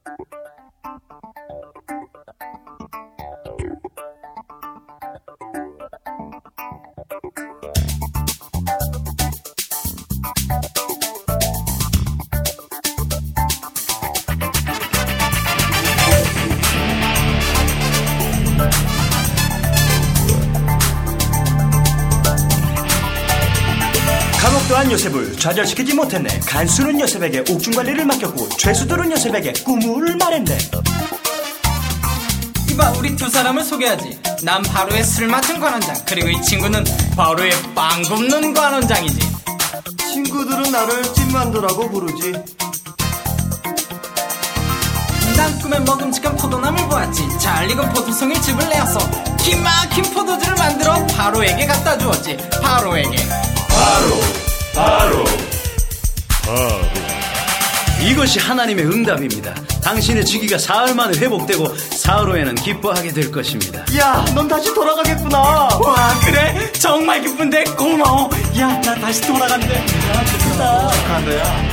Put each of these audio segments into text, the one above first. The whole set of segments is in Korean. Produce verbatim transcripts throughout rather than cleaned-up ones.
또한 요셉을 좌절시키지 못했네. 간수는 요셉에게 옥중관리를 맡겼고 죄수들은 요셉에게 꿈을 말했네. 이봐, 우리 두 사람을 소개하지. 난 바로의 술 맡은 관원장, 그리고 이 친구는 바로의 빵 굽는 관원장이지. 친구들은 나를 찐만두라고 부르지. 난 꿈에 먹음직한 포도나무를 보았지. 잘 익은 포도송이 즙을 내어서 기막힌 포도주를 만들어 바로에게 갖다 주었지. 바로에게. 바로 바로 바로 이것이 하나님의 응답입니다. 당신의 직위가 사흘 만에 회복되고 사흘 후에는 기뻐하게 될 것입니다. 야, 넌 다시 돌아가겠구나. 와, 그래? 정말 기쁜데? 고마워. 야, 나 다시 돌아간대. 야, 좋다. 축하한다.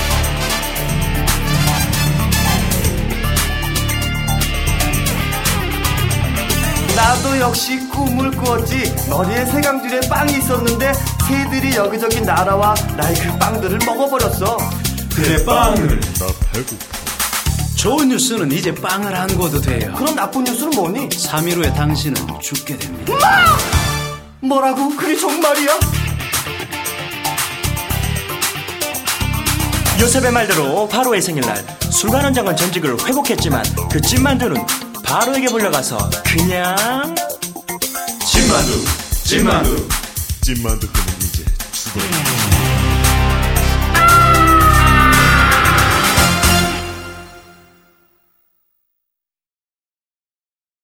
나도 역시 꿈을 꾸었지. 머리에 세강줄에 빵이 있었는데 새들이 여기저기 날아와 나의 그 빵들을 먹어버렸어. 그래, 빵을. 나 배고파. 좋은 뉴스는 이제 빵을 안 구워도 돼요. 그럼 나쁜 뉴스는 뭐니? 삼 일 후에 당신은 죽게 됩니다. 마! 뭐라고? 그게 정말이야? 요셉의 말대로 바로의 생일날 술관원장은 전직을 회복했지만 그 찐만두는 바로에게 불려가서 그냥 찐만두 찐만두 찐만두 끓는 이제 죽어요.